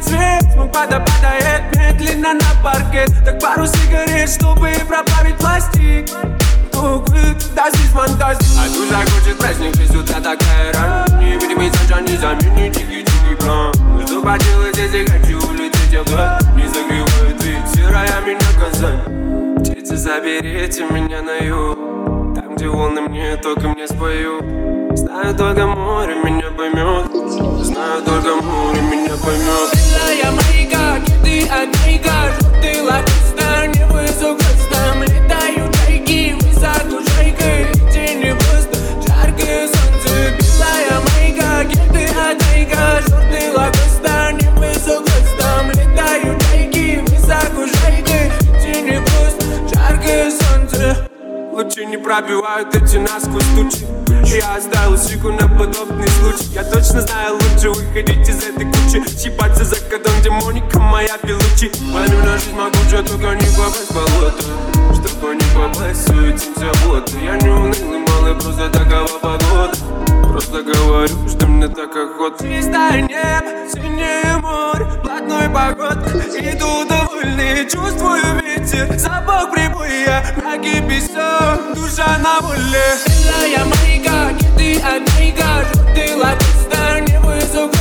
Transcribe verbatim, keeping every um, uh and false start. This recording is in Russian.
цвет. Смог падает медленно на паркет. Так пару сигарет, чтобы проплавить пластик. Да здесь фантастика. А тут захочет праздник, без утра такая рань. Невидимый sunshine не заменит тихий-тихий план. Ну что поделать, если хочу улететь обратно. Не загревает ведь серая меня Казань. Птицы, заберите меня на юг. Там, где волны мне, только мне споют. Знаю, только море меня поймет. Знаю, только море меня поймет. Белая маяка, киты от маяка. Желтый лакуста, небо красным. Летают чайки, высоко шайкой. Тени просто, жаркое солнце. Белая маяка, киты от маяка. Желтый лакуста, небо красным. Летают чайки, высоко шайкой. Тени просто, жаркое солнце. Лучи не пробивают эти насквозь тучи. Я оставил щеку на подобный случай. Я точно знаю, лучше выходить из этой кучи. Щипаться за кодом, где Моника моя Белучи. Пойму на жизнь могучая, только не попасть в болото. Чтобы не попасть в этим заботы. Я не унылый малый, просто такова погода. Просто говорю, что мне так охота. Чистое небо, синее море, блатной поход. Иду довольный, чувствую ветер. Запах прибоя, мягкий песок, душа на воле. Белая маяка, киты от маяка. Желтый лакуста, небо